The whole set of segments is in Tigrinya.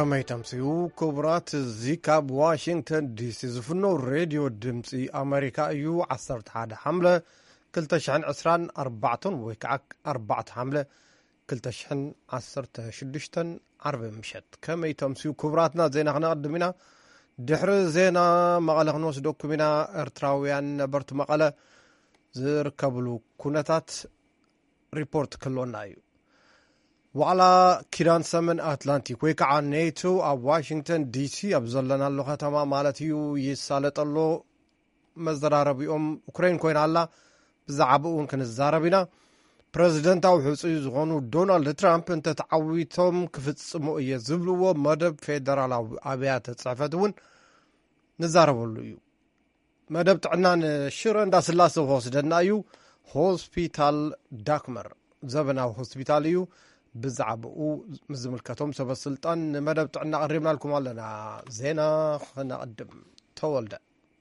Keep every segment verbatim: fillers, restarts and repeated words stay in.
كما يتمسيو كبرات زيكا بواشنطن دي سي زفنو راديو دمسي أمريكا يو عصرت حاد حملة كلتشحن عسران أربعتن ويكعك أربعة حملة كلتشحن عصرت شدشتن عرب مشت كما يتمسيو كبراتنا زينا خنا قدمنا دحر زينا مقالة خنوس دوكمنا ارتراويان نبرت مقالة زركبلو كونتات ريبورت كلونا يو وعلى كيران سمن أتلانتيك ويكع نيتو أو واشنطن دي سي أبزلنا اللغة تمام مالتيو يسالة اللو مزدر عربي أم أوكرين كوين الله بزعبون كان الزاربنا بريزيدنت أو حسي زغونو دونالد ترامب انت تعويتهم كفتسمو يزبلو مدب فيدرال أو أبيات تصعفتون نزاربو اللو مدب تعنان شيران دا سلاسو هوسدنا يو هوسبيتال داكمر زبنا هوسبيتاليو بزعبو مزملكتهم سبب السلطان مدب تعنا قريبنا لكم علينا زينا خلنا نقدم تولد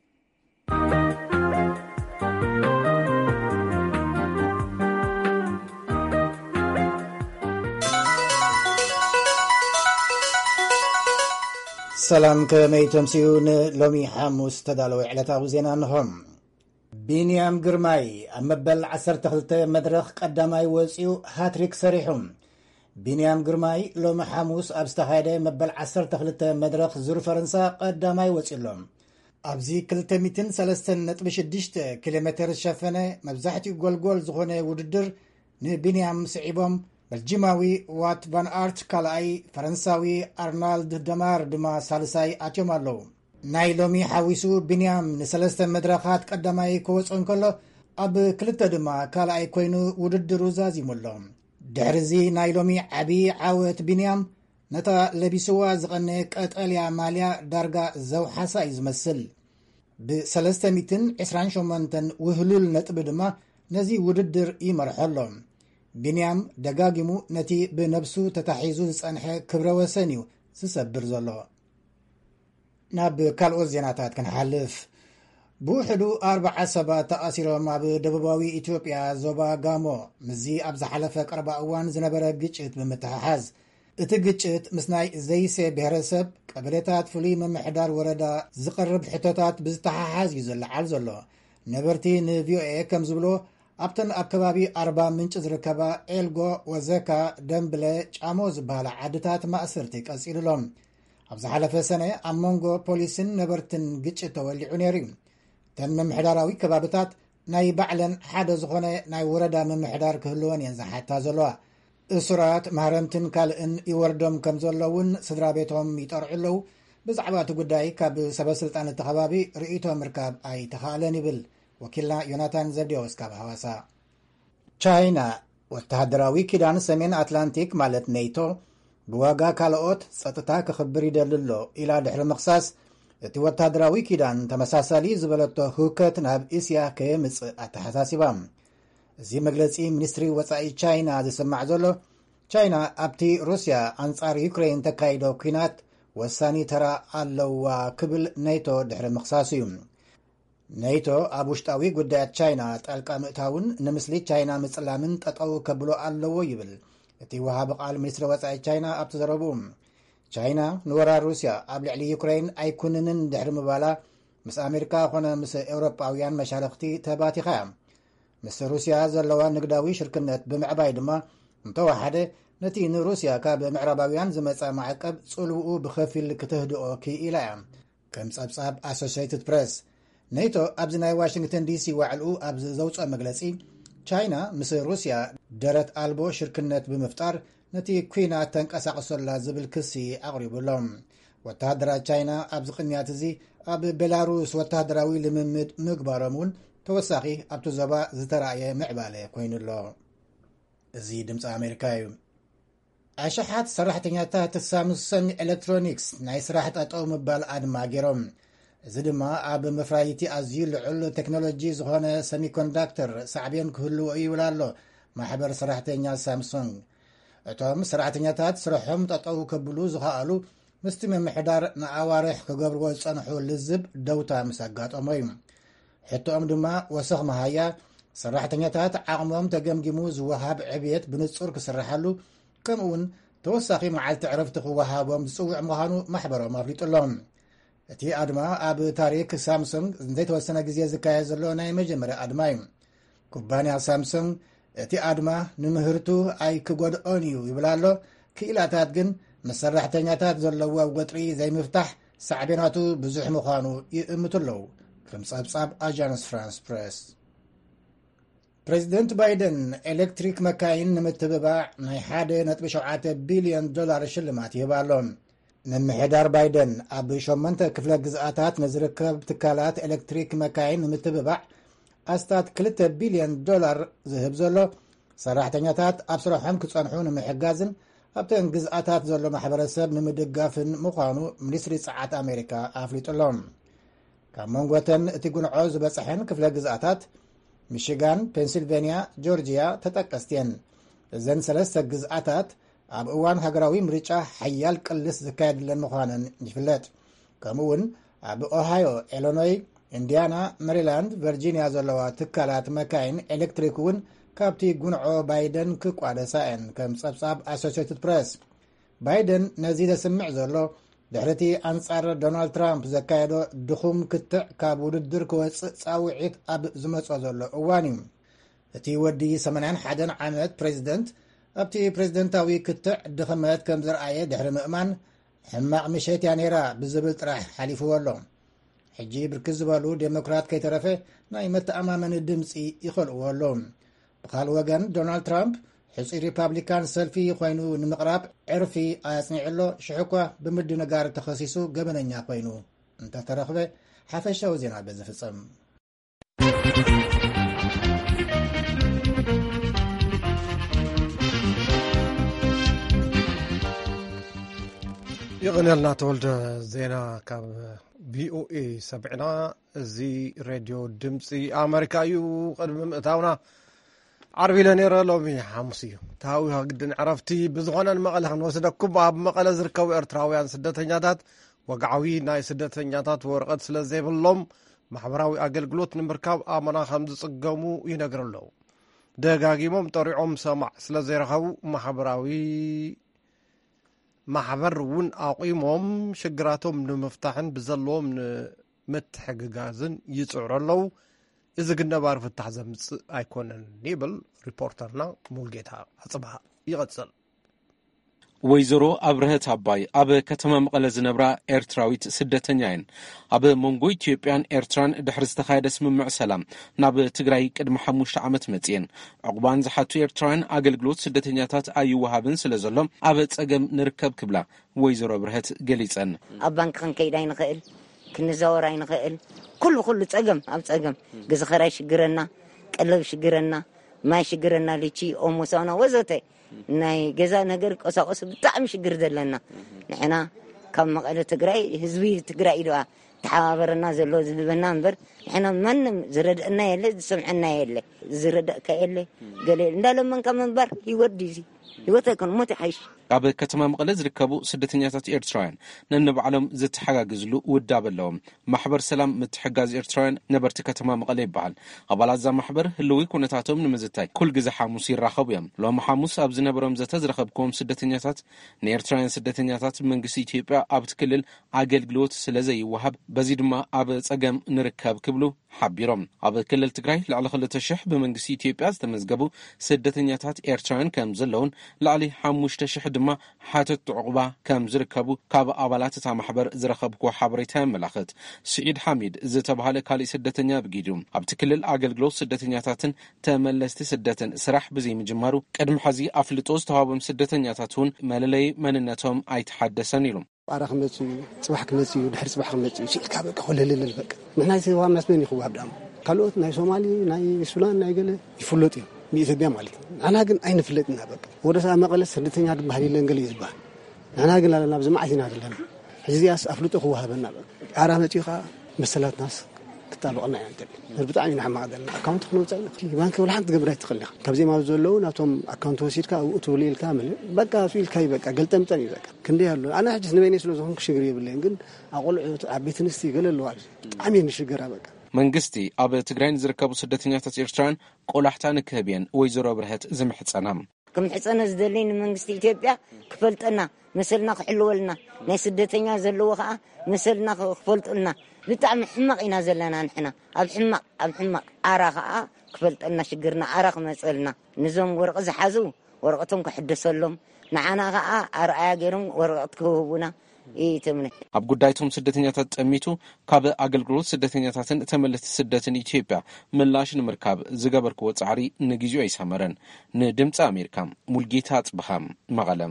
سلام كميتم سيون لومي حاموس تدالو إعلاتاو زينا نهم بينيام قرماي أمبل عسر تخلت مدرخ قداماي وزيو هاتريك سريحهم بينيام قرماي لوم حاموس أبستهايدة مبل عسر تخلت مدرخ زور فرنسا قداماي وزيلهم أبزي كلتميتن سلستن نتبش الدشت كيلومتر الشافنة مبزحتي قول قول زغونة وددر بينيام سعيبهم بالجماوي وات فان آرت كالاي فرنساوي أرنالد دمار دما سالساي أتيومالو ناي لومي حاويسو بنيام نسلسة مدرخات قداماي كوز انكولو أب كلتا دما كالاي كوينو وددرو زازي مولهم دحرزي ناي لومي عبي عاوت بنيام نتا لبسوا زغنك أتقاليا ماليا دارغا زو حاسا يزمسل بسلسة ميتن عسران شومانتن وهلول نتب دما نزي وددر يمرحلهم بنيام دقاقمو نتي بنبسو تتحيزو زسانح كبروسانيو سسبر زلو ناب كالو زيناتات كان حلف بوحدو أربع سبات تأثيرو مع بدباباوي إثيوبيا زوبا غامو مزي أبز حلفة قربا أوان زنبرا قجت بمتحاز اتقجت مسناي زيسي بهرسب قبلتات فلي من محدار وردا زقرب حتوتات بزتحاز يزل عالزلو نبرتي نفيو ايه كم زبلو أبتن أكبابي أربع منش زركبا إلغو وزكا دنبلة جاموز بالا عادتات ما أسرتك أسئل لهم أبز حلفة سنة أمونغو بوليسين نبرتن قجت تولي عنيرين تن من محداراوي كبابتات ناي بعلن حادو زغونة ناي وردا من محدار كهلوان ينزحات تازلوا إسرات مهرمتن كالإن يوردم كمزولوون سدرابيتهم يترعلو بزعبات قداي كاب سبسلطان التخبابي رئيتو مركاب أي تخالني بل وكيلنا يوناتان زبديوس كاب حواسا تشاينا والتهدراوي كيدان سمين أتلانتيك مالت نيتو بواقا كالوت ستتا كخبر يدللو إلى دحر مخصاص اتي والتهدراوي كيدان تمساسالي زبلتو هوكت ناب إسيا كيمس أتحساسبام زي مجلسي منستري وصائي تشاينا زي سمع زولو تشاينا أبتي روسيا أنصار يوكرين تكايدو كينات وساني ترى اللو كبل نيتو دحر مخصاصيوم نيتو أبوشتاوي قدات تشاينا تالقا مئتاون نمسلي تشاينا مصلامن تطاو كبلو اللو يبل اتي وهاب قال منستر وصائي تشاينا أبتزربوم تشاينا نورا روسيا أبلع لي يوكرين أيكوننن دحر مبالا مس أمريكا خونا مس أوروباويان مشارختي تباتي خام مس روسيا زلوان نقداوي شركنت بمعباي دما متوحدة نتي روسيا كاب معرباويان زمصا معقب صلوو بخفيل كتهدؤو كي إلام كم صابصاب أسوسييتد بريس نيتو أبزناي واشنطن دي سي وعلو أبز زوصا مجلسي تشاينا مس روسيا درت ألبو شركنت بمفتار نتي كوينا تنقساقسولا زبل كسي أغريبو لهم وتهدرا تشاينا أبز قنياتزي أب بيلاروس وتهدراوي لممد مقبارمون توساقي أبتو زبا زترعي معبالي كوين اللو زي دمس أمريكايو أشحات سراحتنياتات السامسونج إلكترونيكس ناي سراحت أتو مبال آدم ماجيروم زدما أب مفرايتي أزيل علو تكنولوجي زغانا سمي كونداكتر سعبين كهلو أيولالو ما حبر سراحتنيا سامسونج أتوم سراحتنياتات سرحهم تطو كبلو زغالو مستمع محدار نعوارح كقبرو صنحو للزب دوتا مساقات أميم حتى أم دما وسخ مهايا سراحتنياتات عقمهم تقمقمو زوهاب عبيت بنصور كسرحلو كمون ተወሳኺ መዓልቲ ዕረፍቲ ክወሃቦም ዝፅውዕ ምዃኑ ማሕበሮም ኣፍሊጡሎም። እቲ ኣድማ ኣብ ታሪክ ሳምሰንግ ዘይተወሰነ ግዜ ዝካየድ ዘሎ ናይ መጀመርያ ኣድማ እዩ። ኩባንያ ሳምሰንግ እቲ ኣድማ ንምህርቱ ኣይክጎድኦን እዩ ይብል ኣሎ። ክኢላታት ግን ምስ ሰራሕተኛታት ዘለዎ ወጥሪ ዘይምፍታሕ ሳዕቤናቱ ብዙሕ ምዃኑ ይእምቱ ኣለዉ። ከም ጸብጻብ ኣጃንስ ፍራንስ ፕሬስ ፕሬዚደንት ባይደን ኤሌክትሪክ መካይን ንምትብባዕ ናይ ሓደ ነጥቢ ሸውዓተ ቢልዮን ዶላር ሽልማት ይህብ ኣሎ። ምምሕዳር ባይደን ኣብ ሸሞንተ ክፍለ ግዝኣታት ንዝርከብ ትካላት ኤሌክትሪክ መካይን ንምትብባዕ ኣስታት ክልተ ቢልዮን ዶላር ዝህብ ዘሎ ሰራሕተኛታት ኣብ ስራሖም ክጸንሑ ንምሕጋዝን ኣብተን ግዝኣታት ዘሎ ማሕበረሰብ ንምድጋፍን ምዃኑ ሚኒስትሪ ጸዓት ኣሜሪካ ኣፍሊጡሎም። ካብ መንጎተን እቲ ጉንዖ ዝበፅሐን ክፍለ ግዝኣታት ሚሽጋን፣ ፔንሲልቬንያ፣ ጆርጂያ ተጠቀስትየን። እዘን ሰለስተ ግዝኣታት ኣብ እዋን ሃገራዊ ምርጫ ሓያል ቅልስ ዝካየድለን ምዃነን ይፍለጥ። ከምኡውን ኣብ ኦሃዮ፣ ኢሊኖይ፣ ኢንዲያና፣ ሜሪላንድ፣ ቨርጂንያ ዘለዋ ትካላት መካይን ኤሌክትሪክ እውን ካብቲ ጉንዖ ባይደን ክቋደሳየን ከም ጸብጻብ ኣሶሲየትድ ፕሬስ። ባይደን ነዚ ዘስምዕ ዘሎ ድሕርቲ ኣንጻር ዶናልድ ትራምፕ ዘካየዶ ድኹም ክትዕ ካብ ውድድር ክወፅእ ጻውዒት ኣብ ዝመጾ ዘሎ እዋን እዩ። እቲ ወዲ ሰማንያ ሓደ ዓመት ፕሬዚደንት ኣብቲ ፕሬዚደንታዊ ክትዕ ድኽመት ከም ዝረኣየ ድሕሪ ምእማን ሕማቕ ምሸት እያ ነይራ ብዝብል ጥራሕ ሓሊፍዎ ኣሎ። ሕጂ ብርክት ዝበሉ ዴሞክራት ከይተረፈ ናይ መተኣማመኒ ድምፂ ይኸልእዎ ኣሎ። ብኻልእ ወገን ዶናልድ ትራምፕ ሕፁይ ሪፓብሊካን ሰልፊ ኮይኑ ንምቕራብ ዕርፊ ኣያጽኒዕሎ ሽዑ እኳ ብምድንጋር ተኸሲሱ ገበነኛ ኮይኑ እንተተረኽበ ሓፈሻዊ ዜና በዝፍጸም ይቕንልና ተወልደ ዜና ካብ ቪኦኤ ሰብዕና እዚ ሬድዮ ድምፂ ኣሜሪካ እዩ። ቅድሚ ምእታውና ዓርቢለ ነይረ ሎሚ ሓሙስ እዩ ታዊ ግድን ዕረፍቲ ብዝኾነን መቐለ ክንወስደኩም። ኣብ መቐለ ዝርከቡ ኤርትራውያን ስደተኛታት ወግዓዊ ናይ ስደተኛታት ወረቐት ስለ ዘይብሎም ማሕበራዊ ኣገልግሎት ንምርካብ ኣመና ከም ዝጽገሙ ይነግሩ ኣለዉ። ደጋጊሞም ጠሪዖም ሰማዕ ስለ ዘይረኸቡ ማሕበራዊ ማሕበር እውን ኣቂሞም ሽግራቶም ንምፍታሕን ብዘለዎም ንምትሕግጋዝን ይጽዕሩ ኣለዉ። እዚ ግን ነባር ፍታሕ ዘምጽእ ኣይኮነን ይብል ሪፖርተርና ሙልጌታ ኣጽብሃ ይቐጽል። ወይዘሮ ኣብርህት ኣባይ ኣብ ከተማ መቐለ ዝነብራ ኤርትራዊት ስደተኛ እየን። ኣብ መንጎ ኢትዮጵያን ኤርትራን ድሕሪ ዝተኻየደ ስምምዕ ሰላም ናብ ትግራይ ቅድሚ ሓሙሽተ ዓመት መጽአን። ዕቁባን ዝሓቱ ኤርትራውያን ኣገልግሎት ስደተኛታት ኣይወሃብን ስለ ዘሎ ኣብ ጸገም ንርከብ ክብላ ወይዘሮ ኣብርህት ገሊጸን። ኣብ ባንክ ክንከይድ ኣይንኽእል፣ ክንዘወር ኣይንኽእል፣ ኩሉ ኩሉ ጸገም ኣብ ጸገም ገዛ ኸራይ ሽግረና፣ ቀለብ ሽግረና፣ ማይ ሽግረና፣ ልቺ ኦሞ ሳውና ወዘተ ናይ ገዛ ነገር ቆሳቆስ ብጣዕሚ ሽግር ዘለና ንሕና ካብ መቐለ ትግራይ ህዝቢ ትግራይ ኢሉኣ ተሓባበረና ዘሎ ዝህበና እምበር ንሕና ማንም ዝረድአና የለ ዝሰምዐና የለ ዝረዳእካ የለ ገለ እንዳለመንካ መንበር ይወዲ እዚ ህይወት ኣይኮን ሞት ይሓይሽ። ኣብ ከተማ መቐለ ዝርከቡ ስደተኛታት ኤርትራውያን ነንባዕሎም ዝተሓጋግዝሉ ውዳብ ኣለዎም። ማሕበር ሰላም ምትሕጋዝ ኤርትራውያን ነበርቲ ከተማ መቐለ ይበሃል። ኣባላት ዛ ማሕበር ህልዊ ኩነታቶም ንምዝታይ ኩል ግዜ ሓሙስ ይራኸቡ እዮም። ሎሚ ሓሙስ ኣብ ዝነበሮም ዘተ ዝረኸብኩም ስደተኛታት ንኤርትራውያን ስደተኛታት መንግስቲ ኢትዮጵያ ኣብቲ ክልል ኣገልግሎት ስለ ዘይወሃብ በዚ ድማ ኣብ ጸገም ንርከብ ክብሉ ሓቢሮም። ኣብ ክልል ትግራይ ልዕሊ ክልተ ሽሕ ብመንግስቲ ኢትዮጵያ ዝተመዝገቡ ስደተኛታት ኤርትራውያን ከም ዘለውን ልዕሊ ሓሙሽተ ሽሕ ድማ ሓተት ዕቁባ ከም ዝርከቡ ካብ ኣባላት እታ ማሕበር ዝረኸብኩ ሓበሬታ የመላኽት። ስዒድ ሓሚድ ዝተባሃለ ካልእ ስደተኛ ብጊዱ ኣብቲ ክልል ኣገልግሎት ስደተኛታትን ተመለስቲ ስደትን ስራሕ ብዘይ ምጅማሩ ቅድሚ ሕዚ ኣፍልጦ ዝተዋሃቦም ስደተኛታት እውን መለለይ መንነቶም ኣይተሓደሰን ኢሉ ቃራ ክመጽ ጽባሕ ክመጽ ድሕሪ ጽባሕ ክመጽ ሲልካ በቃ ሁለለለ በቃ ምናይ ሰዋም መስመን ይኹዋብ ዳም ካልኦት ናይ ሶማሊ ናይ ሱዳን ናይ ገለ ይፍለጥ እዩ በኢትዮጵያ ማለት አና ግን አይንፍለጥና በቃ ወደ ሰዓት መቀለስ ስደተኛ ድባህሊ ለንገል ይዝባል አና ግን አለና በዘማዓትና አይደለም እዚያስ አፍልጦ ወሃበና በቃ ቃራ መጪኻ መሰላት ናስ ክታለቀና ያንተል በጣም ይናማደልና አካውንት ክኖጻይ ባንክ ወላን ትገብራይ ትخليها ካብዚ ማብ ዘለው ናቶም አካውንት ወሲድካ አውጡ ብለልካ ምን በቃ ፊልካይ በቃ ገልጠምጠን ይበቃ ክንዴ ያለው አና ሕጅ ንበኔ ስለዞን ክሽግር ይብለኝ ግን አቆልዑት አቤትንስቲ ገለለዋል በጣም ይንሽገራ በቃ መንግስቲ ኣብ ትግራይ ዝርከቡ ስደተኛታት ኤርትራውያን ቆላሕታ ንክህብየን ወይዘሮ ኣብርህት ዝምሕፀና كم حصنا زدلين منغست إثيوبيا كفلتنا مثلنا خحلولنا ناس سدتنا زلوا خا مثلنا خفلتنا بتاع حمق إنا زلنا نحنا أب حمق أب حمق أراخ كفلتنا شجرنا أراخ مثلنا نزوم ورق زحزو ورقتهم كحدثلهم نعنا خا أرأي غيرهم ورقتكوبنا ኣብ ጉዳይቶም ስደተኛታት ጸሚቱ ካብ ኣገልግሎት ስደተኛታትን ተመለስቲ ስደትን ኢትዮጵያ ምላሽ ንምርካብ ዝገበርክዎ ጻዕሪ ንግዚኡ ኣይሰመረን። ንድምፂ ኣሜሪካ ሙልጌታ ጽብሃም መቐለም።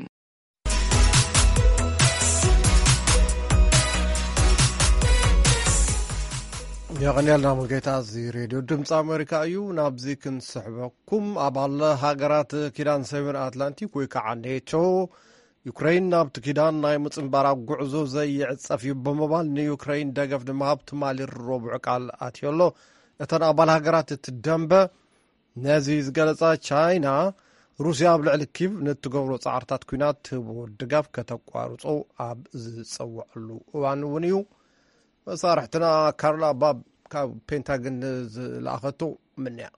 يغنيلنا ملقيتا زي راديو دمص أمريكا أيو نابزي كنسحبكم أبال هاجرات كيران سمير أتلانتيك ويكا نيتو يوكرين نابت كيدان ناي مصنبارا غعزو زي يعصفي بمبال ني يوكرين دغف دمهبت مالي الربع قال اتيولو اتن ابال هاجرات تدنبه نازي زغلصا تشاينا روسيا بلعل كيف نتغبرو صعرتات كينات تبو دغف كتقارصو اب زصوعلو وان ونيو صارحتنا كارلا باب كاب بنتاغن لاخته منيا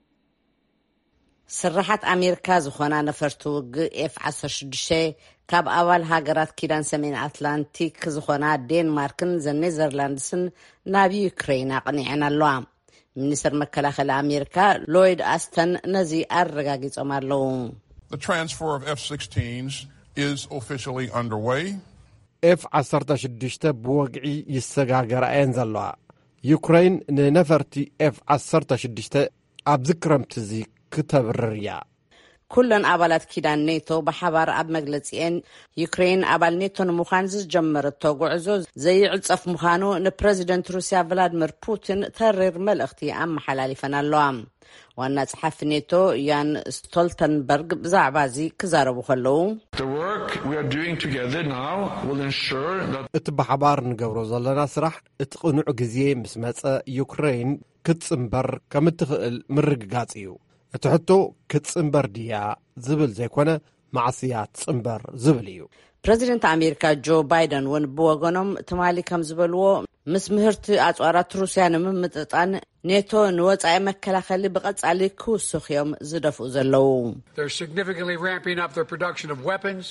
سرحت أمريكا زخونا نفرتو اف عشرة شدشي كاب أول هاجرات كيران سمين أتلانتيك زخونا دنماركن زن نيذرلاندسن نابي يوكرين قنعنا اللوام منستر مكلاخل أمريكا لويد أستن نزي أرغاقيت أمار لهم. The transfer of F sixteens is officially underway. اف عشرة شدشته بوقعي يسغاغر أنزلوا يوكرين ننفرتي اف عشرة شدشته أبذكرم تزي كتبرريا كلن أبالات كيدان نيتو بحبار أب مجلسين يوكرين أبال نيتو نمخانز جمرت توقعزو زي عصف مخانو نبريزيدنت روسيا فلاديمير بوتين ترير ملأختي أم حلالي فنالوام وانا صحف نيتو يان ستولتنبرغ بزعبازي كزاربو خلو The work we are doing together now will ensure that اتبحبار نقبرو زلنا سرح اتقنع جزيه مسمصه يوكرين كتصنبر كمتخل مرقاصيو اتحطو كتصنبر ديا زبل زيكونه معصيات صنبر زبليو بريزيدنت أمريكا جو بايدن ون بوغنم تمالي كم زبلو مس مهرت أصوارات روسيا نممططان نيتو نوصاي مكلاخلي بقصالي كوسخيوم زدفو زلو. They're significantly ramping up their production of weapons.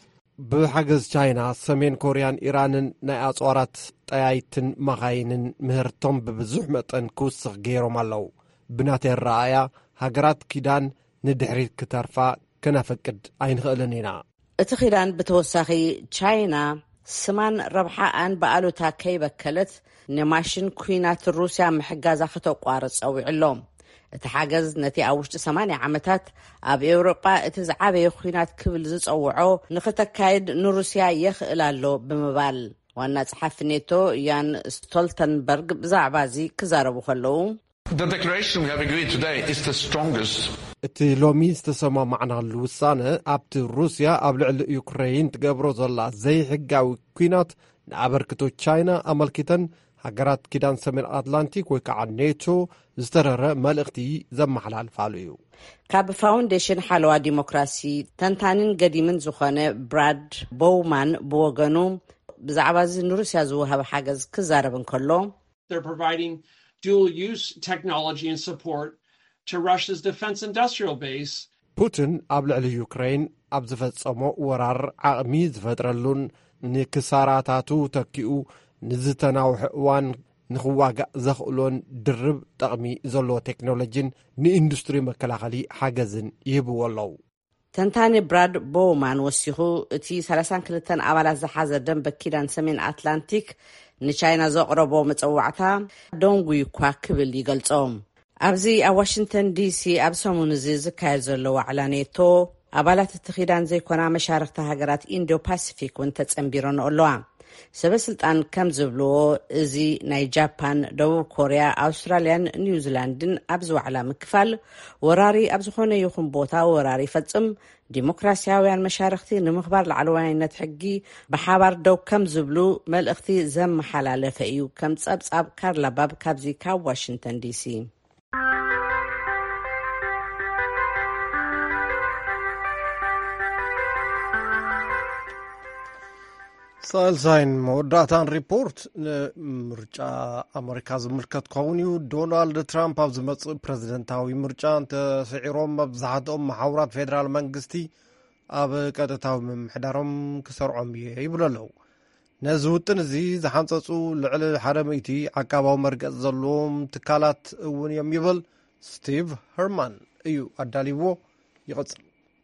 بحجز تشاينا سمين كوريان إيران ناي أصوارات طيايتن مغاينن مهرتم ببزح مطن كوسخ غيرو مالو بناتي الرأية هاجرات كيدان ندحريت كترفا كنافقد أينخلنينا اتخيران بتوساخي تشاينا سمان ربحان بقالو تاكي بكلت نماشن كوينات روسيا محجازة خطو قوارص أو علوم اتحاجز نتي أوشت سماني عمتات أب أوروبا اتزعابي كوينات كبل زيز أوعو نختكايد نروسيا يخلالو بمبال وانا تحف نيتو يان ستولتنبرغ بزعبازي كزاربو خلو. The declaration we have agreed today is the strongest. اتي لومي استسمى معنا الوسانة ابت روسيا ابلع يوكرين تقبرو زلا زي حقاوي كوينات نعبركتو تشاينا امالكتن هاجرات كيدان سمين أتلانتيك ويكا نيتو زترر مالختي زم حلال فاليو كاب فاونديشن حلوة ديمقراسي تنتانين قديمن زخانة براد بومان بوغنو بزعباز روسيا زوها بحاجز كزاربن كله. They're providing dual-use technology and support to Russia's defense industrial base. بوتين أبلع اليوكرين أبزفت صمو ورار عقمي زفترلون نكساراتاتو تكيو نزتناو حقوان نخواقع زخولون درب تقمي زلو تكنولوجين نإندستري مكلاخلي حاجزن يبو والله. تنتاني براد بومان وسيخو اتي سلسان كلتن أولا زحازة دنب كيدان سمين أتلانتيك نشاينا زقربو متوعتا دونغوي كواكبل يقلتهم. أبزي واشنطن دي سي أبسومون زيز كايزلو على نيتو أبالات التخيدان زي كونا مشاركة هاجرات إندو باسيفيك وانتت أمبيرون أولوان سبسلطان كم زبلو ازي ناي جابان دو كوريا أستراليان نيوزيلاندن أبزو على مكفال وراري أبزخون يخون بوتا وراري فتسم ديمقراسياويان مشاركتي نمخبار العلواني نتحقي بحابار دو كم زبلو ملأختي زم حلالة فأيو كم تسابس أب كارلا باب كابزي كا واشنطن دي سي. ሳልሳይን መወዳእታን ሪፖርት ምርጫ ኣሜሪካ ዝምልከት ከውን እዩ ዶናልድ ትራምፕ ኣብ ዝመጽእ ፕረዚደንታዊ ምርጫ እንተስዒሮም መብዛሕትኦም ማሕበራት ፌደራል መንግስቲ ኣብ ቀጥታዊ ምምሕዳሮም ክሰርዖም እየ ይብሉ ኣለዉ ነዚ ውጥን እዚ ዝሓንፀፁ ልዕሊ ሓደ ሚእቲ ዓቃባዊ መርገፅ ዘለዎም ትካላት እውን እዮም ይብል ስቲቭ ሄርማን እዩ ኣዳሊዎ ይቕፅል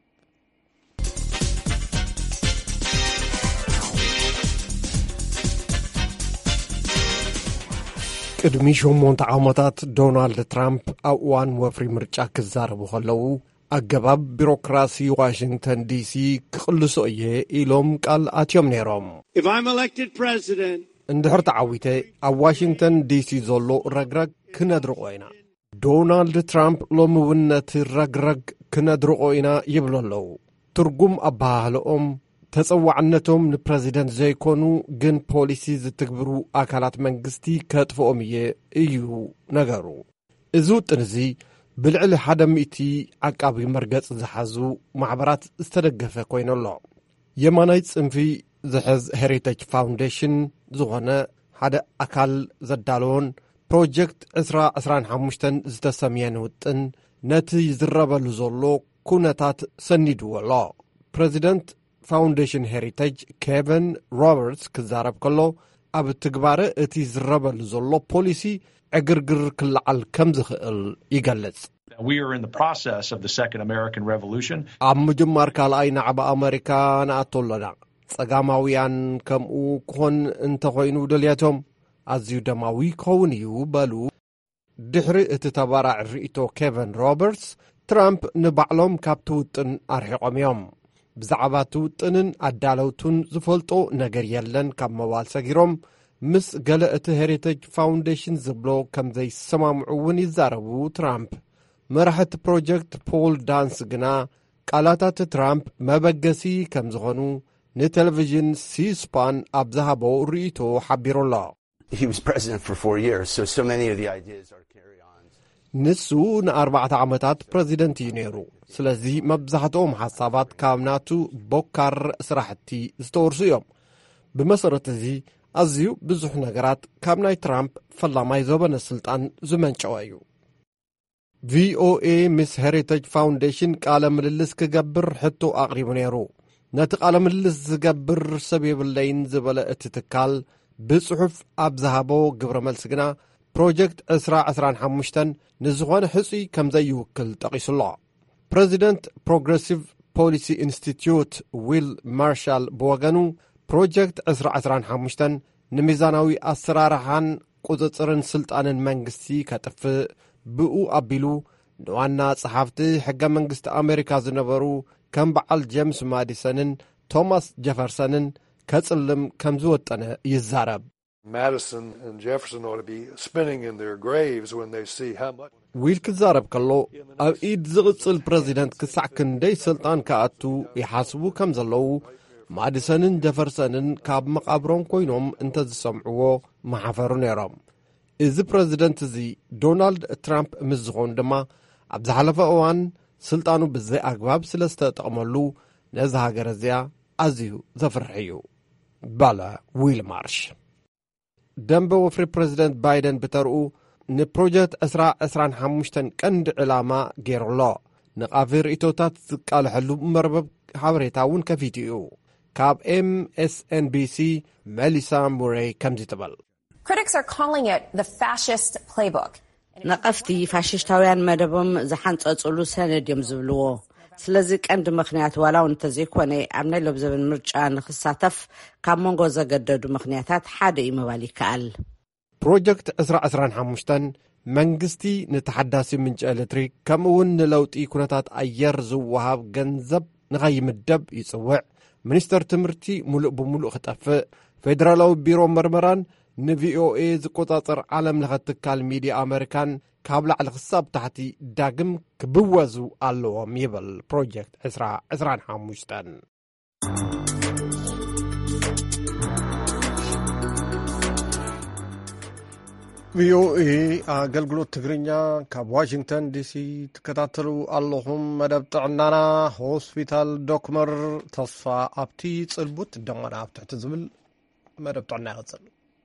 ቅድሚ ሸሞንተ ዓመታት ዶናልድ ትራምፕ ኣብ እዋን ወፍሪ ምርጫ ክዛረቡ ከለዉ ኣገባብ ቢሮክራሲ ዋሽንግተን ዲሲ ክቕልሶ እየ ኢሎም ቃል ኣትዮም ነይሮም እንድሕር ተዓዊተ ኣብ ዋሽንግተን ዲሲ ዘሎ ረግረግ ክነድርቆ ኢና ዶናልድ ትራምፕ ሎሚ እውን ነቲ ረግረግ ክነድርቆ ኢና ይብሉ ኣለዉ ትርጉም ኣባህልኦም ተጸዋዕነቶም ንፕረዚደንት ዘይኮኑ ግን ፖሊሲ ዝትግብሩ ኣካላት መንግስቲ ከጥፍኦም እየ እዩ ነገሩ እዚ ውጥን እዚ ብልዕሊ ሓደ ሚእቲ ዓቃቢ መርገጽ ዝሓዙ ማሕበራት ዝተደገፈ ኮይኑ ኣሎ የማናይ ጽንፊ ዝሕዝ ሄሪቴጅ ፋውንዴሽን ዝኾነ ሓደ ኣካል ዘዳለዎን ፕሮጀክት ዕስራ ዕስራን ሓሙሽተ ዝተሰምየን ውጥን ነቲ ይዝረበሉ ዘሎ ኩነታት ሰኒድዎ ኣሎ ፕረዚደንት ፋውንዴሽን ሄሪቴጅ ኬቨን ሮበርትስ ክዛረብ ከሎ ኣብ ትግባር እቲ ዝረበሉ ዘሎ ፖሊሲ ዕግርግር ክለዓል ከም ዝኽእል ይገልጽ We are in the process of the second American Revolution. ኣብ ምጅማር ካልኣይ ናዕባ ኣሜሪካ ንኣቶ ኣለና ጸጋማውያን ከምኡ ክኾን እንተኾይኑ ድልየቶም ኣዝዩ ደማዊ ክኸውን እዩ በሉ ድሕሪ እቲ ተባራዕ ርእቶ ኬቨን ሮበርትስ ትራምፕ ንባዕሎም ካብቲ ውጥን ኣርሒቖም እዮም ብዛዕባ እቲ ውጥንን ኣዳለውቱን ዝፈልጦ ነገር የለን ካብ መባል ሰጊሮም ምስ ገለ እቲ ሄሪቴጅ ፋውንዴሽን ዝብሎ ከም ዘይሰማምዑ እውን ይዛረቡ ትራምፕ መራሕቲ ፕሮጀክት ፖል ዳንስ ግና ቃላታት ትራምፕ መበገሲ ከም ዝኾኑ ንቴሌቪዥን ሲስፓን ኣብ ዝሃቦ ርእቶ ሓቢሩ ኣሎ ንሱ ንኣርባዕተ ዓመታት ፕረዚደንት እዩ ነይሩ ስለዚ መብዛሕትኦም ሓሳባት ካብ ናቱ ቦካር ስራሕቲ ዝተወርሱ እዮም ብመሰረት እዚ ኣዝዩ ብዙሕ ነገራት ካብ ናይ ትራምፕ ፈላማይ ዘበነ ስልጣን ዝመንጨወ እዩ ቪኦኤ ምስ ሄሪቴጅ ፋውንዴሽን ቃለ ምልልስ ክገብር ሕቶ ኣቕሪቡ ነይሩ ነቲ ቃለ ምልልስ ዝገብር ሰብ የብለይን ዝበለ እቲ ትካል ብጽሑፍ ኣብ ዝሃቦ ግብረ መልሲ ግና ፕሮጀክት ዕስራ ዕስራን ሓሙሽተ ንዝኾነ ሕፁይ ከም ዘይውክል ጠቒሱ ኣሎ ፕረዚደንት ፕሮግሬሲቭ ፖሊሲ ኢንስቲትዩት ዊል ማርሻል ብወገኑ ፕሮጀክት ዕስራ ዕስራን ሓሙሽተ ንሚዛናዊ ኣሰራርሓን ቁፅፅርን ስልጣንን መንግስቲ ከጥፍእ ብኡ ኣቢሉ ንዋና ጸሓፍቲ ሕገ መንግስቲ ኣሜሪካ ዝነበሩ ከም በዓል ጄምስ ማዲሰንን ቶማስ ጀፈርሰንን ከጽልም ከም ዝወጠነ ይዛረብ Madison and Jefferson ought to be spinning in their graves when they see how much ዊል ክዛረብ ከሎ ኣብ ኢድ ዝቕጽል ፕረዚደንት ክሳዕ ክንደይ ስልጣን ከኣቱ ይሓስቡ ከም ዘለዉ ማዲሰንን ጀፈርሰንን ካብ መቓብሮም ኮይኖም እንተዝሰምዕዎ መሓፈሩ ነይሮም እዚ ፕረዚደንት እዚ ዶናልድ ትራምፕ ምስ ዝኾኑ ድማ ኣብ ዝሓለፈ እዋን ስልጣኑ ብዘይ ኣግባብ ስለ ዝተጠቕመሉ ነዚ ሃገር እዚኣ ኣዝዩ ዘፍርሕ እዩ ባለ ዊል ማርሽ ደንበ ወፍሪ ፕረዚደንት ባይደን ብተርኡ ንፕሮጀክት ዕስራ ዕስራን ሓሙሽተ ቀንዲ ዕላማ ገይሩ ኣሎ ንቓፊ ርእቶታት ዝቃልሐሉ መርበብ ሓበሬታ እውን ከፊቱ እዩ ካብ ኤም ኤስ ኤን ቢ ሲ ሜሊሳ ሙሬይ ከምዚ ትበል Critics are calling it the fascist playbook. ነቐፍቲ ፋሽስታውያን መደቦም ዝሓንጸጽሉ ሰነድ እዮም ዝብልዎ ስለዚ ቀንዲ ምኽንያት ዋላው እንተዘይኮነ ኣብ ናይ ሎብ ዘበን ምርጫ ንኽሳተፍ ካብ መንጎ ዘገደዱ ምኽንያታት ሓደ እዩ ምባል ይከኣል ፕሮጀክት ዕስራ ዕስራን ሓሙሽተ መንግስቲ ንተሓዳሲ ምንጭ ኤሌክትሪክ ከምኡውን ንለውጢ ኩነታት ኣየር ዝወሃብ ገንዘብ ንኸይምደብ ይጽውዕ ሚኒስተር ትምህርቲ ሙሉእ ብምሉእ ክጠፍእ ፌደራላዊ ቢሮ መርመራን ንቪኦኤ ዝቆጻጸር ዓለም ለኸ ትካል ሚድያ ኣሜሪካን ካብ ላዕሊ ክሳብ ታሕቲ ዳግም ክብወዙ ኣለዎም ይብል ፕሮጀክት ዕስራ ዕስራን ሓሙሽተ ቪኦኤ ኣገልግሎት ትግርኛ ካብ ዋሽንግተን ዲሲ ትከታተሉ ኣለኹም መደብ ጥዕናና ሆስፒታል ዶክመር ተስፋ ኣብቲ ጽልቡት ደመና ኣብ ትሕቲ ዝብል መደብ ጥዕና ይቕፅል።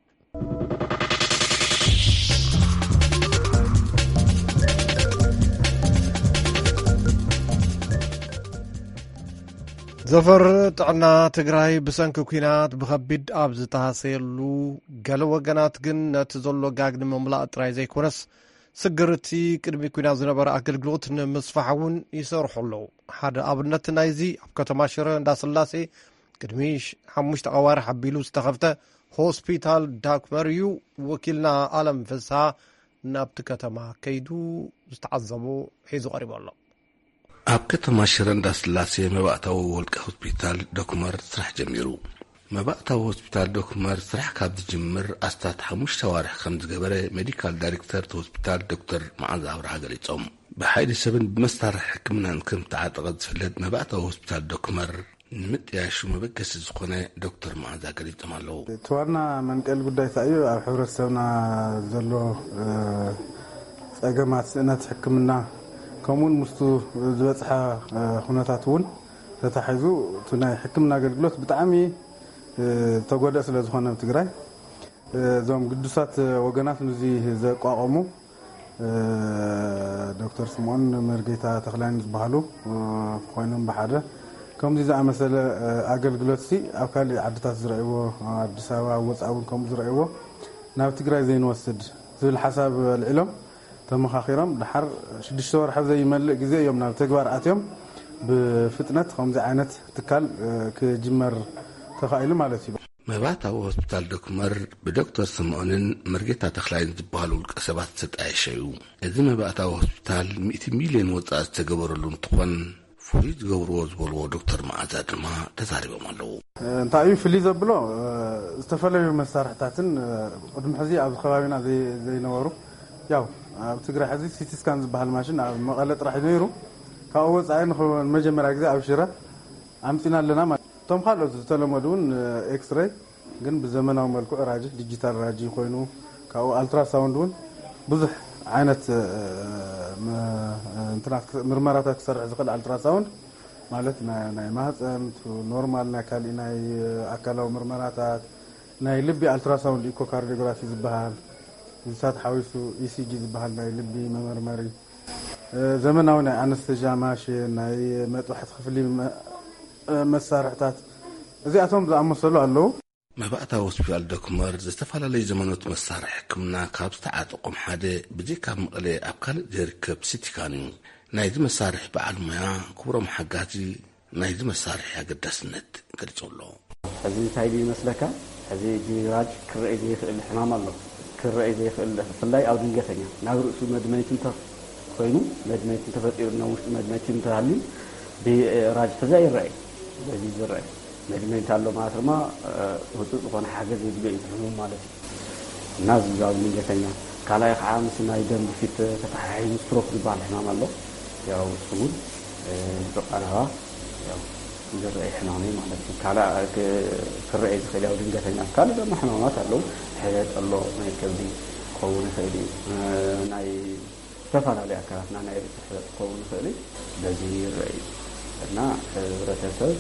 ዘፈር ጥዕና ትግራይ ብሰንኪ ኩናት ብከቢድ ኣብ ዝተሃሰየሉ ገለ ወገናት ግን ነቲ ዘሎ ጋግ ንምምላእ ጥራይ ዘይኮነስ ስግርቲ ቅድሚ ኩናት ዝነበረ ኣገልግሎት ንምስፋሕ እውን ይሰርሑ ኣለዉ። ሓደ ኣብነት ናይዚ ኣብ ከተማ ሽረ እንዳስላሴ ቅድሚ ሓሙሽተ ቀዋሪ ሓቢሉ ዝተኸፍተ ሆስፒታል ዳክመር እዩ። ወኪልና ኣለም ፍስሓ ናብቲ ከተማ ከይዱ ዝተዓዘቦ ሒዙ ቀሪቡ ኣሎ። ኣብ ከተማ ሽረ እንዳስላሴ መባእታዊ ውልቀ ሆስፒታል ዶክመር ስራሕ ጀሚሩ። መባእታዊ ሆስፒታል ዶክመር ስራሕ ካብ ዝጅምር ኣስታት ሓሙሽተ ዋርሕ ከም ዝገበረ ሜዲካል ዳይሬክተር ሆስፒታል ዶክተር መዓዛ አብርሃ ገሊፆም። ብሓይሊ ሰብን ብመሳርሒ ሕክምናን ከም ተዓጠቐ ዝፍለጥ መባእታዊ ሆስፒታል ዶክመር ንምጥያሹ መበገሲ ዝኾነ ዶክተር መዓዛ ገሊፆም ኣለዉ። ተዋና መንቀል ጉዳይ ታዩ ኣብ ሕብረተሰብና ዘሎ ፀገማት ስእነት ሕክምና ከምኡን ምስቱ ዝበፅሐ ኩነታት እውን ተታሒዙ እቲ ናይ ሕክምና ኣገልግሎት ብጣዕሚ ተጎድእ ስለ ዝኾነ ትግራይ እዞም ቅዱሳት ወገናት ነዚ ዘቋቋሙ ዶክተር ስምዖን መርጌታ ተክላይን ዝበሃሉ ኮይኖም ብሓደ ከምዚ ዝኣመሰለ ኣገልግሎት ሲ ኣብ ካልእ ዓድታት ዝረአይዎ ኣዲስ ኣበባ ወፃኢ እውን ከምኡ ዝረአይዎ ናብ ትግራይ ዘይንወስድ ዝብል ሓሳብ ልዒሎም ተመኻኺሮም ድሓር ሽዱሽተ ወርሒ ዘይመልእ ግዜ እዮም ናብ ተግባር ኣትዮም ብፍጥነት ከምዚ ዓይነት ትካል ክጅመር ተኻኢሉ ማለት እዩ። መባእታዊ ሆስፒታል ዶክመር ብዶክተር ስምዖንን መርጌታ ተክላይን ዝበሃሉ ውልቀ ሰባት ዝተጣየሸ እዩ። እዚ መባእታዊ ሆስፒታል ሚእቲ ሚልዮን ወፃኢ ዝተገበረሉ እንትኾን ፍሉይ ዝገብርዎ ዝበልዎ ዶክተር መዓዛ ድማ ተዛሪቦም ኣለዉ። እንታይ እዩ ፍሉይ ዘብሎ ዝተፈላለዩ መሳርሕታትን ቅድሚ ሕዚ ኣብ ከባቢና ዘይነበሩ ያው ኣብ ትግራይ ሕዚ ሲቲ ስካን ዝበሃል ማሽን ኣብ መቐለ ጥራሕ ነይሩ። ካብኡ ወፃኢ ንመጀመርያ ግዜ ኣብ ሽረ ኣምፂና ኣለና ማለት እቶም ካልኦት ዝተለመዱ እውን ኤክስሬይ ግን ብዘመናዊ መልክዑ ራጂ ዲጂታል ራጂ ኮይኑ ካብኡ ኣልትራሳውንድ እውን ብዙሕ ዓይነት እንትናት ምርመራታት ክሰርሕ ዝኽእል ኣልትራሳውንድ ማለት ናይ ማህፀን ኖርማል ናይ ካልእ ናይ ኣካላዊ ምርመራታት ናይ ልቢ ኣልትራሳውንድ ኢኮካርዲዮግራፊ ዝበሃል እንስሳት ሓዊሱ ኢሲጂ ዝበሃል ናይ ልቢ መመርመሪ ዘመናዊ ናይ ኣነስተዥያ ማሽን ናይ መጥባሕቲ ክፍሊ መሳርሕታት እዚኣቶም ዝኣመሰሉ ኣለዉ። መባእታዊ ሆስፒታል ዶክመር ዝተፈላለዩ ዘመናት መሳርሒ ሕክምና ካብ ዝተዓጠቆም ሓደ ብዘይካ መቐለ ኣብ ካልእ ዝርከብ ሲቲካን እዩ። ናይዚ መሳርሒ በዓል ሞያ ክብሮም ሓጋዚ ናይዚ መሳርሒ ኣገዳስነት ገሊጹ ኣሎ። ሕዚ እንታይ ይመስለካ ሕዚ ጂራጅ ክርአ ዘይክእል ሕማም ኣሎ ክርአ ዘይክእል ብፍላይ ኣብ ድንገተኛ ናብ ርእሱ መድመኒት ኮይኑ መድመኒት ተፈጢሩና ውሽጢ መድመኒት እንተሃልዩ ብራጅ ሕዚ ይርአይ በዚ ዝርአይ መድመኒት ኣሎ ማለት ድማ ውጡጥ ዝኾነ ሓገዝ ዝግበእ እዩ ማለት እዩ እና ዝዛብ ድንገተኛ ካልኣይ ከዓ ምስ ናይ ደም ግፊት ተተሓሒዙ ስትሮክ ዝበሃል ሕማም ኣሎ ያው እሱውን ብቐረባ ያው ዝርአይ ሕማም እዩ ማለት እዩ ካልእ ክርአ ዝኽእል ያው ድንገተኛ ካልእ ድማ ሕማማት ኣለዉ ሕረጥ ኣሎ ናይ ከብዲ ክኸውን ይኽእል እዩ ናይ ዝተፈላለዩ ኣካላትና ናይ ርእሲ ሕረጥ ክኸውን ይኽእል እዩ በዚ ይርአይ እና ሕብረተሰብ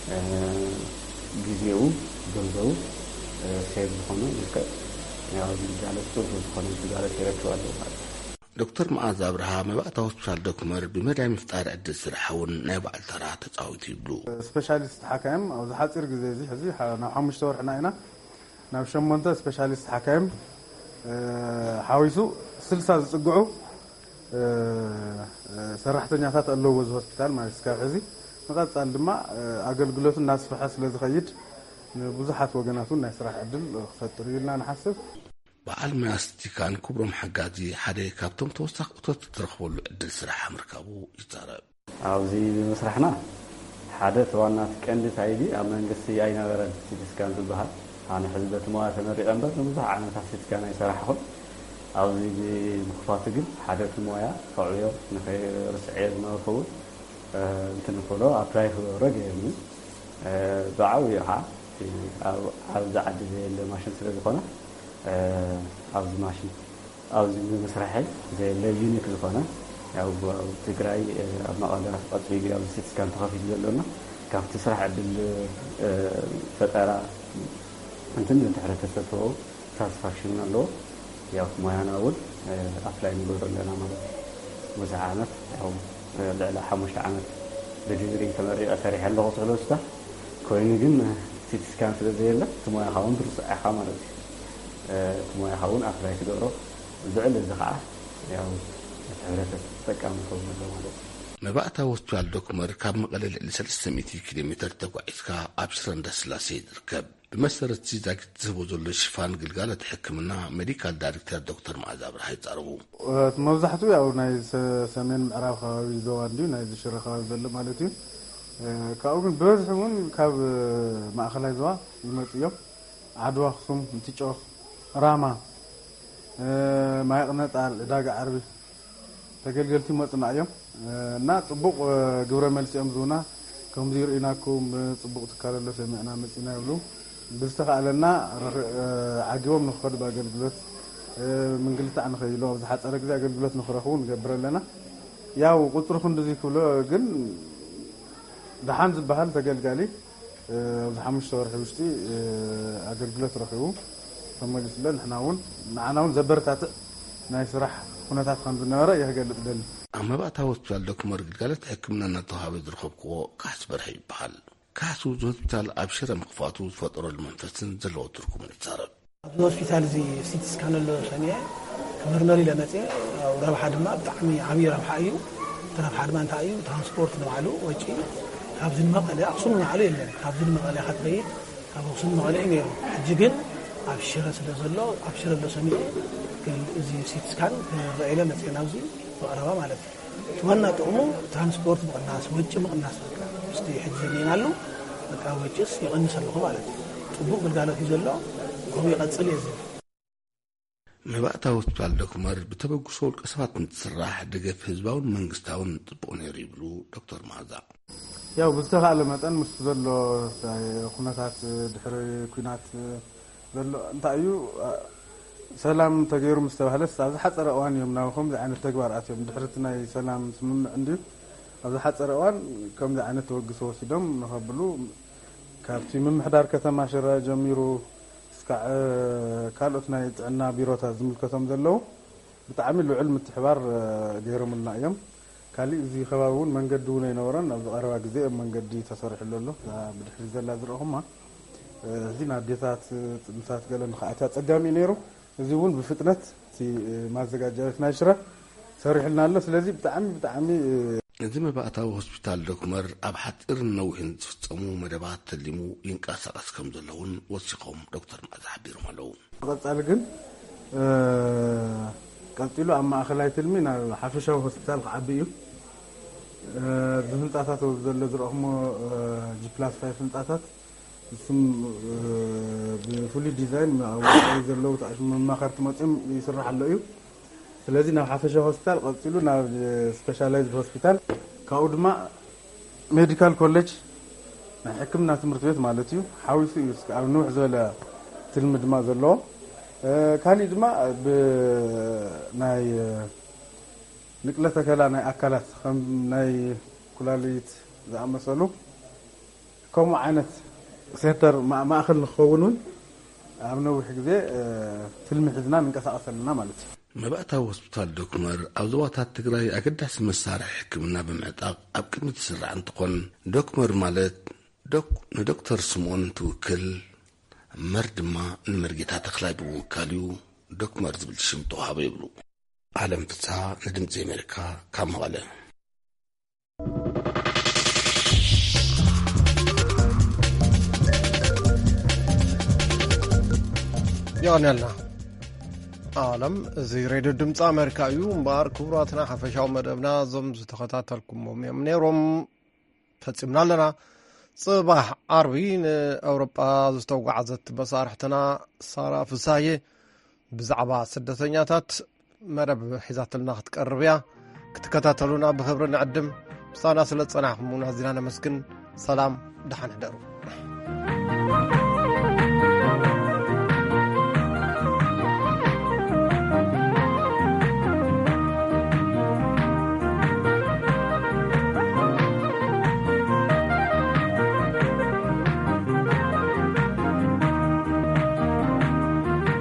ጊዜኡ ገንዘቡ ሴቭ ዝኾነ ይልቀቅ ያው ግልጋሎት ጥሩ ዝኾነ ግልጋሎት ይረክብ ኣለዎ ማለት እዩ። ዶክተር መዓዛ አብርሃ መባእታዊ ሆስፒታል ዶክመር ብመዳይ ምፍጣር ዕድል ስራሕ እውን ናይ በዓል ተራ ተፃዊቱ ይብሉ። ስፔሻሊስት ሓካይም ኣብዚ ሓፂር ግዜ እዚ ሕዚ ናብ ሓሙሽተ ወርሕና ኢና ናብ ሸሞንተ ስፔሻሊስት ሓካይም ሓዊሱ ስልሳ ዝፅግዑ ሰራሕተኛታት ኣለዎ እዚ ሆስፒታል ማለት እስካብ ሕዚ ንቐፃል ድማ ኣገልግሎቱ እናስፍሐ ስለ ዝኸይድ ንብዙሓት ወገናት ናይ ስራሕ ዕድል ክፈጥር ኢልና ንሓስብ። በዓል ሞያ ሲቲካን ክብሮም ሓጋዚ ሓደ ካብቶም ተወሳኺ እቶት ዝረኽበሉ ዕድል ስራሕ ምርካቡ ይዛረብ። ኣብዚ መስራሕና ሓደ ተዋናት ቀንዲ ታይዲ ኣብ መንግስቲ ኣይነበረን ሲቲስካን ዝበሃል ኣነ ሕዚ በቲ ሞያ ተመሪቐ እምበር ንብዙሕ ዓመታት ሲቲስካን ኣይሰራሕኹን ኣብዚ ምክፋቱ ግን ሓደ እቲ ሞያ ፈዕዮ ንኸይርስዕየ ዝነበርኩ እውን እንትንክእሎ ኣፕላይ ክገብሮ ገይሩኒ ብዓብዩ ከዓ ኣብዚ ዓዲ ዘየለ ማሽን ስለ ዝኾነ ኣብዚ ማሽን ኣብዚ መስራሒ ዘየለ ዩኒክ ዝኾነ ያው ትግራይ ኣብ መቐለ ቀፅሊ ኣብ ሲቲስካን ተኸፊቱ ዘሎና ካብቲ ስራሕ ዕድል ፈጠራ እንትን ተሕረተሰቶ ሳትስፋክሽን አለው ያው ሙያናውን አፕላይ ንገብረለና ማለት ብዙሕ ዓመት ያው ልዕሊ ሓሙሽተ ዓመት ብዲግሪ ተመሪቀ ሰሪሐ ኣለኹ ተለስታ ኮይኑ ግን ሲቲ ስካን ስለ ዘየለ ትሞያ ኻውን ትርስዓኻ ማለት እዩ ትሞያ ኻውን አፕላይ ትገብሮ ዝዕል እዚ ከዓ ያው ተሕረተሰ ተጠቃሚ ኸውን ኣሎ ማለት እዩ መባእታ ሆስፒታል ዶክመር ካብ መቐለ ልዕሊ ሰለስተ ሚእቲ ኪሎ ሜትር ተጓዒዝካ ኣብ ሽረ እንዳስላሴ ዝርከብ ብመሰረት ዛጊት ዝህቦ ዘሎ ሽፋን ግልጋሎት ሕክምና ሜዲካል ዳይሬክተር ዶክተር መዓዛ ብርሃ ይዛረቡ መብዛሕትኡ ያው ናይ ሰሜን ምዕራብ ከባቢ ዞባ እንዲሁ ናይ ሽረ ከባቢ ዘሎ ማለት እዩ ካብኡ ግን ብበዝሒ እውን ካብ ማእኸላይ ዞባ ይመፁ እዮም ዓድዋ ኣክሱም ምንጭጮ ራማ ማይቕነጣል ዕዳጋ ዓርቢ ተገልገልቲ መፅና እዮም እና ጽቡቕ ግብረ መልሲኦም ዝውና ከምዚ ርኢናኩም ጽቡቕ ትካለሎ ሰሚዕና መፅና ይብሉ ብዝተኻለና ዓጊቦም ንኽኸዱ በአገልግሎት ምንግልታዕ ንኸይሎ ኣብ ዝሓፀረ ግዜ ኣገልግሎት ንኽረኽቡ ንገብር ኣለና ያው ቁፅሪ ክንዲ ክብሎ ግን ደሓን ዝበሃል ተገልጋሊ ኣብዚ ሓሙሽተ ወርሒ ውሽጢ ኣገልግሎት ረኺቡ ተመሊሱሎ ንሕና እውን ንዓና እውን ዘበረታትዕ ናይ ስራሕ ኩነታት ከም ዝነበረ የገልጽ ደሊ ኣብ መባእታ ሆስፒታል ዶክመር ግልጋሎት ሕክምና እናተዋሃበ ዝረኸብክዎ ካሕስ በርሒ ይበሃል ካሕሱ ሆስፒታል ኣብ ሽረ ምኽፋቱ ዝፈጠረሉ መንፈስን ዘለዎ ትርጉምን ይዛረብ ኣብዚ ሆስፒታል እዚ ሲቲ ስካን ኣሎ ሰኒየ ክምርመሪ ለመፅአ ረብሓ ድማ ብጣዕሚ ዓብዪ ረብሓ እዩ ረብሓ ድማ እንታይ እዩ ትራንስፖርት ንባዕሉ ወጪ ካብዚ ንመቐለ ኣክሱም ንባዕሉ የለን ካብዚ ንመቐለ ኢኻ ትኸይድ ካብ ኣክሱም ንመቐለ እዩ ነይሩ ሕጂ ግን ኣብ ሽረ ስለ ዘሎ ኣብ ሽረ ኣሎ ሰሚዐ እዚ ሲቲ ስካን ክረአየለ መፅአና ኣብዚ ብቐረባ ማለት እዩ ዋና ጥቕሙ ትራንስፖርት ምቕናስ ወጪ ምቕናስ ምስቲ ሕጂ ዘኒናሉ በቃ ወጪስ ይቕንስ ኣለኹ ማለት እዩ ጽቡቕ ግልጋሎት እዩ ዘሎ ከምኡ ይቐፅል እየ ዝብል መባእታ ሆስፒታል ዶክመር ብተበግሶ ውልቀ ሰባት እንትስራሕ ደገፍ ህዝባውን መንግስታውን ጽቡቕ ነይሩ ይብሉ ዶክተር መዓዛ ያው ብዝተኻለ መጠን ምስ ዘሎ ኩነታት ድሕሪ ኩናት ዘሎ እንታይ እዩ ሰላም ተገይሩ ምስ ተባህለስ ኣብ ዝሓፀረ እዋን እዮም ናብ ከምዚ ዓይነት ተግባር ኣትዮም ድሕርቲ ናይ ሰላም ስምምዕ እንድዩ ኣብ ዝሓፀረ እዋን ከምዚ ዓይነት ተወግሶ ወሲዶም ንኸብሉ ካብቲ ምምሕዳር ከተማ ሽረ ጀሚሩ እስካዕ ካልኦት ናይ ጥዕና ቢሮታት ዝምልከቶም ዘለው ብጣዕሚ ልዑል ምትሕባር ገይሮምልና እዮም ካሊእ እዚ ከባቢ እውን መንገዲ እውን ኣይነበረን ኣብ ዝቐረባ ግዜ መንገዲ ተሰሪሑሉ ኣሎ ብድሕሪ ዘላ ዝረአኹማ እዚ ናዴታት ጥምሳት ገለ ንኽኣትያ ፀጋሚ ነይሩ እዚ እውን ብፍጥነት እቲ ማዘጋጀት ናይ ሽረ ሰሪሕልና ኣሎ ስለዚ ብጣዕሚ ብጣዕሚ እዚ መባእታዊ ሆስፒታል ዶክመር ኣብ ሓጢርን ነዊሕን ዝፍፀሙ መደባት ተሊሙ ይንቀሳቐስ ከም ዘለውን ወሲኾም ዶክተር መዓዛ ሓቢሮም ኣለዉ ቀጻሊ ግን ቀፂሉ ኣብ ማእኸላይ ትልሚ ናብ ሓፈሻዊ ሆስፒታል ክዓቢ እዩ ብህንፃታት ዘሎ ዝረአኹሞ ጂ ፕላስ ፋይቭ ህንፃታት እስም ብፍሉይ ዲዛይን ወፃኢ ዘለው መማኸርቲ መፂኦም ይስራሕ ኣሎ እዩ ስለዚ ናብ ሓፈሻዊ ሆስፒታል ቀፂሉ ናብ ስፔሻላይዝድ ሆስፒታል ካብኡ ድማ ሜዲካል ኮሌጅ ናይ ሕክምና ትምህርቲ ቤት ማለት እዩ ሓዊሱ እዩ ኣብ ንውሕ ዝበለ ትልሚ ድማ ዘለዎ ካሊእ ድማ ብናይ ንቅለ ተከላ ናይ ኣካላት ከም ናይ ኩላሊት ዝኣመሰሉ ከምኡ ዓይነት ሴንተር ማእኸል ንኽኸውን እውን ኣብ ነዊሕ ግዜ ትልሚ ሒዝና ንንቀሳቐስ ኣለና ማለት እዩ መባእታዊ ሆስፒታል ዶክመር ኣብ ዞባታት ትግራይ ኣገዳሲ መሳርሒ ሕክምና ብምዕጣቕ ኣብ ቅድሚ ትስራዕ እንትኾን ዶክመር ማለት ንዶክተር ስምዖን ትውክል መር ድማ ንመርጌታ ተኽላይ ብምውካል እዩ ዶክመር ዝብል ሽም ተዋሃበ ይብሉ ዓለም ፍስሓ ንድምፂ ኣሜሪካ ካብ መቐለ يغنيلنا عالم زي راديو دمص أمريكا يو مبار كبراتنا حفشاو مدبنا زمز تخطاتلكم ومنيروم فتسمنا لنا صباح عربين أوروبا زستوقع عزت بصارحتنا صارا فساية بزعبا سدتنياتات مرب حزات لنا تقربيا كتكتاتلونا بخبر نعدم صانا سلط صناحكم ونازلنا مسكن سلام دحان حدرو